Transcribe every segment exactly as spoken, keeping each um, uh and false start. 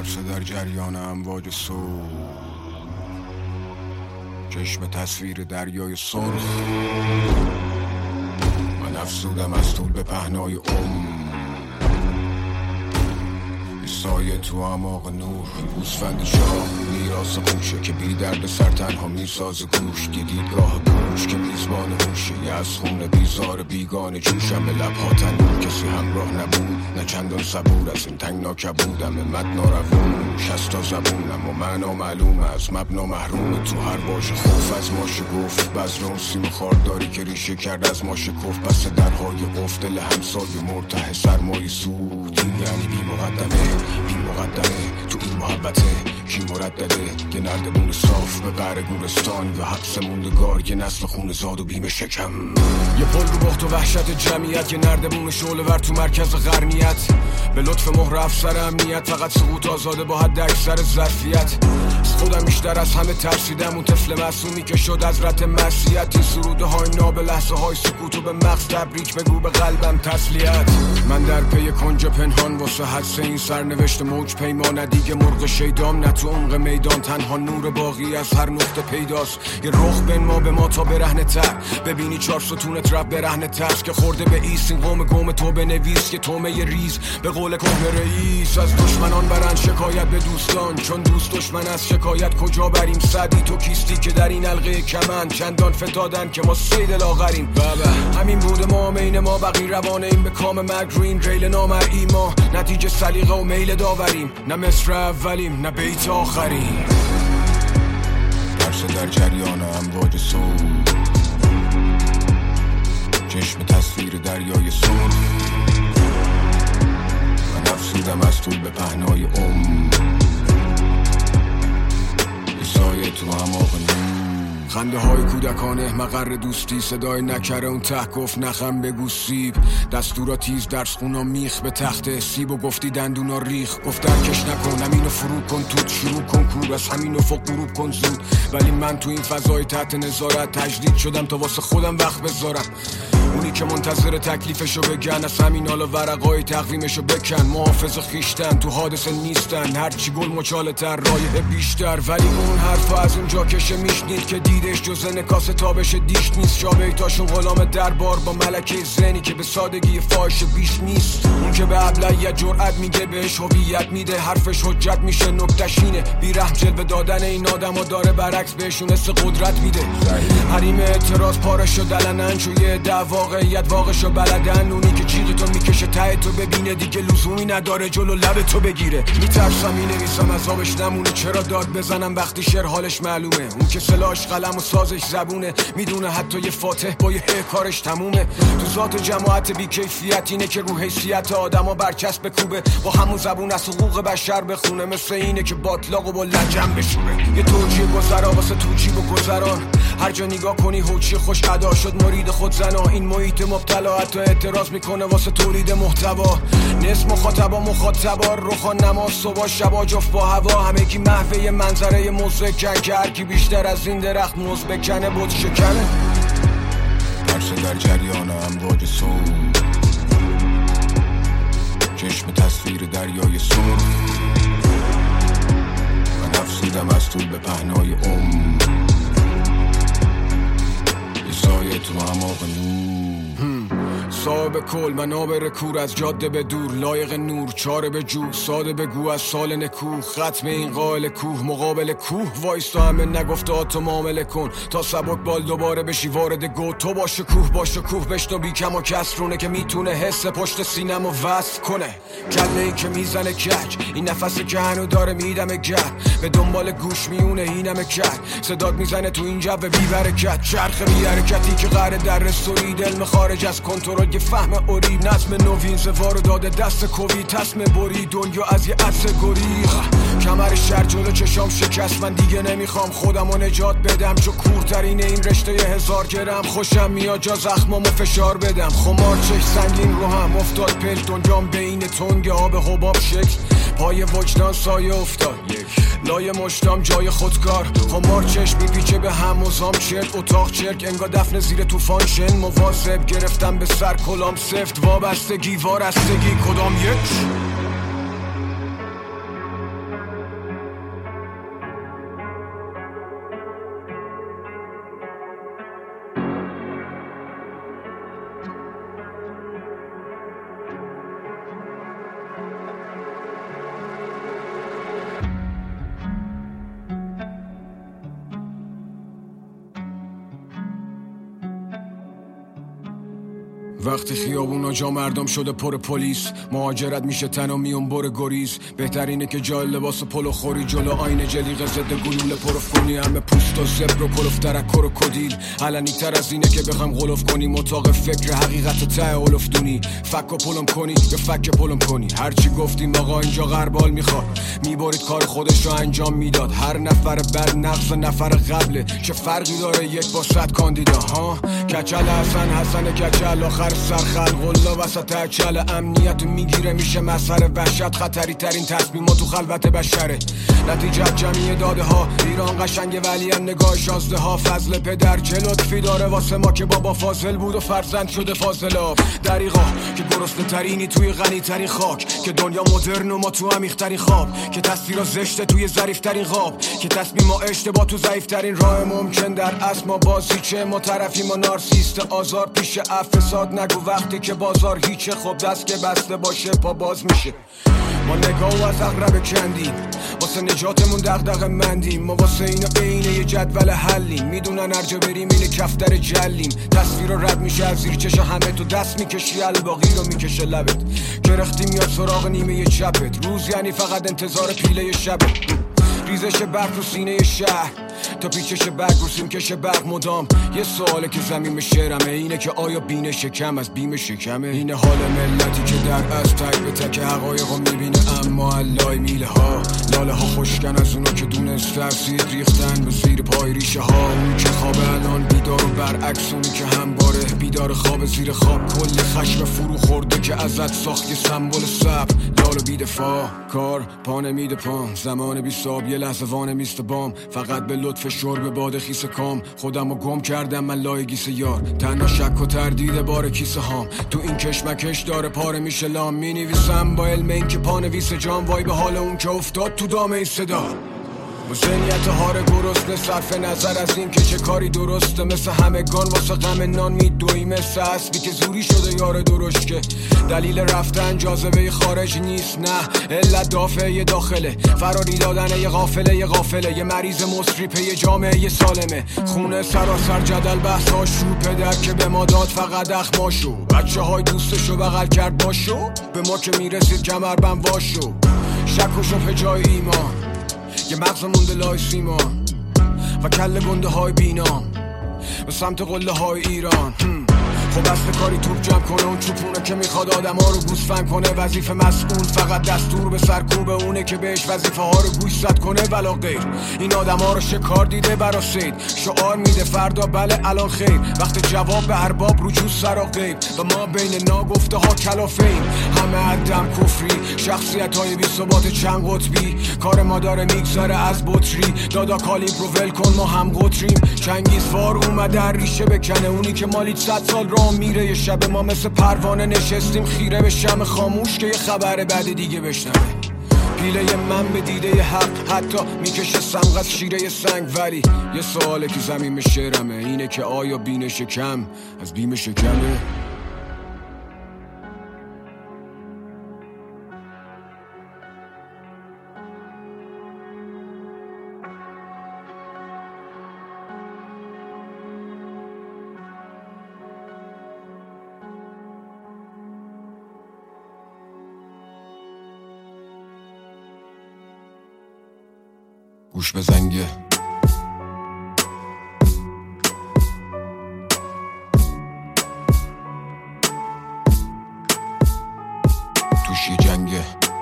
ترس در جریان امواج صبح، چشم تصویر دریای سرخ. من افزودم از طول به پهنای عمر، سایه تو اعماق نور. گوسفند شاه میراث خوشه که بی درد سر تنها میساز گوش. دیدید راه گوش که میزبان هوشه، یه از خونه بیزار بیگانه جوشم به لبها تنور. کسی همراه نبود نه چندان صبور، از این تنگنا کبودم مد ناروون. شستا زبونم و معنا معلوم از مبنا محروم. تو هر باش خوف از ماشه گفت بزر اون سیم خارداری که ریشه کرد از ماشه کف. پس درهای قفل دل همسایه مرتاح سرمایه سود. این یعنی بی مقدمه بی مقدمه تو این محبته کی مردده. یه نردبون صاف به قعر گورستان و حبس موندگار، یه نسل خون زاد و بیم شکم. یه پل رو بخت و وحشت جمعیت، یه نردبون شعله ور تو مرکز قرنیت. به لطف مهر افسر امنیت، فقط سقوط آزاده با حد اکثر ظرفیت. از خودم بیشتر از همه ترسیدم، اون طفل معصومی که شد از رت معصیت. این سروده های ناب لحظه های سکوت و به مغز تبریک بگو به قلبم تسلیت. من در پی کنج پنهان واسه حدس این سرنوشت موج پیمانه. دیگه مرغ شیدام نه تو عمق میدان، تنها نور باقی از هر نقطه پیداست. یه رخ بین ما به ما تا برهنه تر، ببینی چار ستونت رب برهنه ترس. که خورده به ایست این قوم گم تو بنویس که تومه ریز به قول کهنه رئیس. از دشمنان برن شکایت به دوستان، چون دوست دشمن از شکایت کجا بریم. سعدی تو کیستی که در این حلقه کمن چندان فتادن که ما سید لاغریم. بابا همین بود ما مین ما بقی روانه این به کام مرگ رو این ریل نامرئی. ما نتیجه سلیقه و میل داوریم، نه مصر اولیم نه بیت آخریم. ترس در جریان امواج صبح، چشم تصویر دریای سرخ. من افزودم از طول به پهنای عمر، یه سایه تو اعماق نور. خنده های کودکانه مقر دوستی، صدای نکره اون ته گفت نخم بگو سیب. دستورا تیز درس خونا میخ به تخت سیب و گفتی دندونا ریخ. گفت درکش نکن همینو فرو کن توت شروع کن کور، از همینو فوق غروب کن زود. ولی من تو این فضای تحت نظارت تجدید شدم تا واسه خودم وقت بذارم. اونی که منتظر تکلیفشو بگن، از همین حالا ورقای تقویمشو بکن. محافظ خیشتن تو حادثه نیستن، هرچی گل مچاله تر رایه بیشتر. ولی اون حرفا از اونجا کشه میشنید که دیدش جز نکاس تابش دیش نیست. شابیتاشون غلام دربار با ملکه زنی که به سادگی فاحش بیش نیست. اون که به ابلهیت جرأت میگه بهش هویت میده، حرفش حجت میشه نکته‌ش اینه. بی رحم جلوه دادن این آدما داره برعکس بهشون حس قدرت میده. حریم اعتراض پارشو دلنن چوی دعوا واقعیت واقعشو بلدن. اونی که جیغ تو میکشه ته تو ببینه دیگه لزومی نداره جلو لب تو بگیره. میترسم مینویسم عذابش نمونه، چرا داد بزنم وقتی شعر حالش معلومه. اون که سلاش قلم و سازش زبونه، میدونه حتی یه فاتح با یه کارش تمومه. تو ذات جماعت بی کیفیت اینه که رو حیثیت آدما برچسب کوبه، با همون زبون از حقوق بشر بخونه. مثل اینه که باطلاق و با لجن بشوره. یه توجیه گذرا واسه توجیب و گذران، هر جا نگاه کنی حوچی خوش ادا شد مرید خود زنا. این محیط مبتلا حتی اعتراض میکنه واسه تولید محتوا. نصف مخاطبا مخاطبا روخان نماز صبح شبا جفت با هوا. همگی محوه منظره مزکن که هرکی بیشتر از این درخت موز بکنه بود شکنه. ترس در جریان امواج صبح، چشم تصویر دریای سرخ. من افزودم از طول به پهنای عمر، یه سایه تو اعماق نور. صاحب کل منابر کور، از جاده به دور لایق نور. چاره به جو ساده بگو از سال نکوه، ختم این قائل کوه مقابل کوه. وایستا همه نگفته تو معامله کن تا سبک بال دوباره بشی وارد گو. تو باشه کوه باشه کوه بشنو بی کم و کسرونه که میتونه حس پشت سینم و وصل کنه. کله ای که میزنه کج، این نفسی که هنو داره میدمه گر. به دنبال گوش میونه اینمه کرد، صدات میزنه تو این جو بی برکت. چرخ بی حرکتی که قراره در رستورید، علم خارج از کنترل یه فهم اوری. نظم نوین زوارو داده دست کوی، تصم بری دنیا از یه عطسه گریخ. کمر شر جلو چشام شکست، من دیگه نمیخوام خودمو نجات بدم. چو کورترین این رشته یه هزار گرم، خوشم میاد جا زخمامو فشار بدم. خمار چش سنگین رو هم افتاد پل، دنیام بین تنگ آب حباب شکل. پای وجدان سایه افتاد لای مشتام جای خودکار. خمار چشم میپیچه به هم مزام چرک، اتاق چرک انگا دفن زیر توفان شن. مواظب گرفتم به سر کلام سفت، وابستگی وارستگی کدام یک. وقتی خیابونا جا مردم شده پر پلیس، مهاجرت میشه تنها میون بر گریز. بهترینه که جای لباس پلو خوری جلو آینه جلیقه ضد گلوله پروف کنی. همه پوست و زبر و کلوف ترکر و کدیل. علنی تر از اینه که بخوام غلوف کنی مطاق فکر حقیقت ته اولف دونی. فک و پلم کنی یا فک پلم کنی، هرچی گفتیم آقا اینجا غربال میخواد. میبارید کار خودش رو انجام میداد. هر نفر بعد نقص نفر قبله، چه فرقی داره یک با صد کاندیدا ها. کچل حسن حسن کچل آخر سر خلق الله وسط اچل. امنیت میگیره میشه مسخره، وحشت خطری ترین تصمیما تو خلوت بشره. نتیجه جمعی داده ها. ایران قشنگه ولی هم نگاه شازده ها. فضل پدر چه لطفی داره واسه ما که بابا فاضل بود و فرزند شده فاضلاب. دریغا که گرسنه ترینی توی غنی ترین خاک، که دنیا مدرن و ما تو عمیق ترین خواب، که تصویر زشته توی ظریف ترین خواب، که تصمیم ما اشتباه تو ضعیف ترین راه ممکن. در اصل ما بازی چه ما طرفی ما نارسیست آزار پیش افساد. نگو وقتی که بازار هیچه، خب دست که بسته باشه پا باز میشه. ما نگاه از اقرب کندیم واسه نجاتمون دغدغه مندیم. ما واسه اینا عینه یه جدول حلیم. میدونن هرجا بریم اینه کفتر جلیم. تصویر رو رد میشه از زیر چشم همه، تو دست میکشی الباقی رو میکشه لبت. گرختی میاد سراغ نیمه یه چپت. روز یعنی فقط انتظار پیله شبت. ریزش برق رو سینه شهر تا پیچش برق رو سیمکش برق مدام. یه سواله که زمین شعرمه اینه که آیا بینه شکم از بیم شکمه؟ اینه حال ملتی که در از تک به تک حقایق رو میبینه اما علای میله ها. لاله ها خوشکن از اونو که دونست ترسید ریختن به زیر پای ریشه ها. اون که خواب الان بیدار و برعکس اونی که همباره بیدار خواب زیر خواب. کلی خشم فرو خورده که ازت ساخت یه سمبل صبر. لالو بیدفاع کار پا نمیده پام. زمان بی صاب یه لحظه وانه میست بام. فقط به لطف شرب باد خیس کام. خودم رو گم کردم من لای گیس یار. تنها شک و تردید بار کیسه هام. تو این کشمکش داره پاره میشه لام. می نویسم با علم این که پانویس جام. وای به حال اون که افتاد تو دام این صدا. با ذهنیت هار گرسنه صرف نظر از این که چه کاری درسته. مثل همگان واسه غم نان میدوی. مثل اسبی که زوری شده یار درشکه. دلیل رفتن جاذبه خارج نیست، نه علت دافعه داخله. فراری دادن یه غافله یه غافله. یه مریض مصری پی جامعه یه سالمه. خونه سراسر جدل بحث هاشو. پدر که به ما داد فقط اخماشو. بچه های دوستشو بغل کرد باشو. به ما که میرسید کمربند واشو. شک و شبه جای ایمان. یه مغز مونده لای سیما و کل گنده های بینام به سمت قله های ایران. خب اصل کاری توپ جمع کنه. اون چوپونه که میخواد آدم ها رو گوسفند کنه. وظیفه مسئول فقط دستور به سرکوب اونه که بهش وظیفه ها رو گوشزد کنه ولا غیر. این آدم ها رو شکار دیده برا سید. شعار میده فردا بله الان خیر. وقت جواب به ارباب رجوع سر و غیب. و ما بین ناگفته ها کلافیم. همه عدم کفری شخصیت های بی ثبات چند قطبی. کار ما داره میگذاره از بطری. دادا کالیبر رو ول کن ما هم قطریم. چنگیزوار اومده ریشه بکنه. اونی که مالیت صد سال راه میره. یه شب ما مثل پروانه نشستیم خیره به شم خاموش که یه خبر بعد دیگه بشنوه. پیله من به دیده حق حتی میکشه سمغ از شیره سنگ. ولی یه سواله که زمین به شعرمه اینه که آیا بین شکم از بیم شکمه؟ گوش به زنگه توش یه جنگه.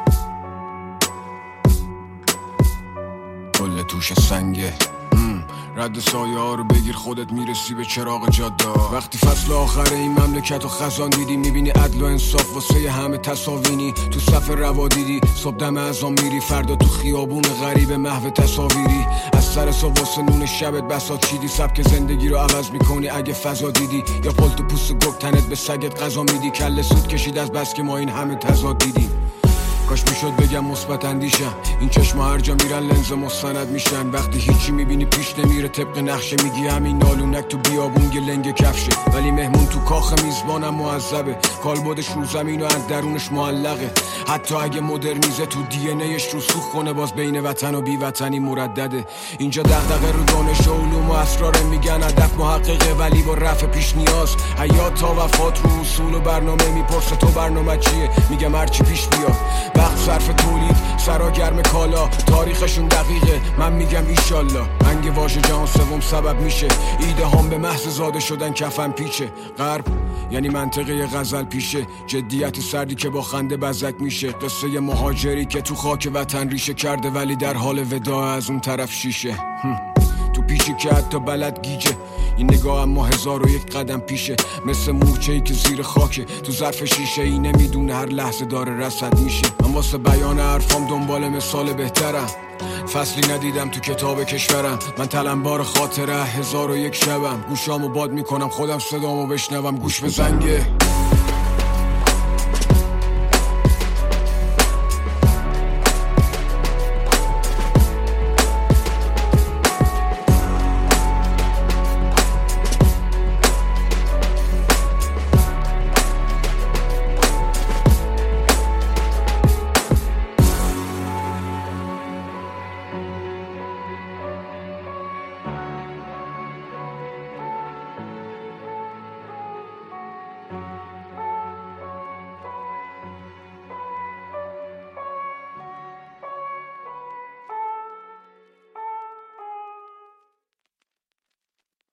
کل توش سنگه. رد سایه ها رو بگیر خودت میرسی به چراغ جاده. وقتی فصل آخر این مملکت و خزان دیدی میبینی عدل و انصاف واسه همه تصاوینی. تو صف روا دیدی صبح دم ازان میری. فردا تو خیابون غریب محو تصاویری. از سر صبح واسه نون شبت بساط چیدی. سبک زندگی رو عوض میکنی اگه فضا دیدی. یا پلت و پوست گک تنت به سگت غذا میدی. کله سود کشید از بس که ما این همه تضاد دیدیم. کاش میشد بگم مثبت اندیشم. این چشم هر جا میرن لنز مستند میشن. وقتی هیچی میبینی پیش نمیره طبق نقشه، میگی همین نالونک تو بیابون گلنگ کفشه. ولی مهمون تو کاخ میزبانم معذبه، کالبدش رو زمین و از درونش معلقه. حتی اگه مدرنیزه تو دی ان ایش رو سوخ کنه، باز بین وطن و بی وطنی مردده. اینجا دغدغه رو دانش و علوم و اسرار، میگن هدف محققه ولی با رفع پیش نیاز. حیات تا وفات رو اصول و برنامه، میپرسه تو برنامه چیه؟ میگم هرچی پیش بیاد. وقت صرف تولید، سرا گرم کالا، تاریخشون دقیقه، من میگم ایشالله. انگ واژه جهان سوم سبب میشه ایده هم به محض زاده شدن کفن پیچه. غرب یعنی منطقه غزل پیشه، جدیت سردی که با خنده بزک میشه. قصه مهاجری که تو خاک وطن ریشه کرده ولی در حال وداع از اون طرف شیشه. تو پیشی که حتی بلد گیجه، این نگاه اما هزار و یک قدم پیشه. مثل مورچه‌ای که زیر خاکه تو ظرف شیشه ای، نمیدونه هر لحظه داره رصد میشه. من واسه بیان حرفام دنبال مثال بهترم، فصلی ندیدم تو کتاب کشورم. من تلمبار خاطره هزار و یک شبم، گوشامو باد میکنم خودم صدامو بشنوم. گوش به زنگه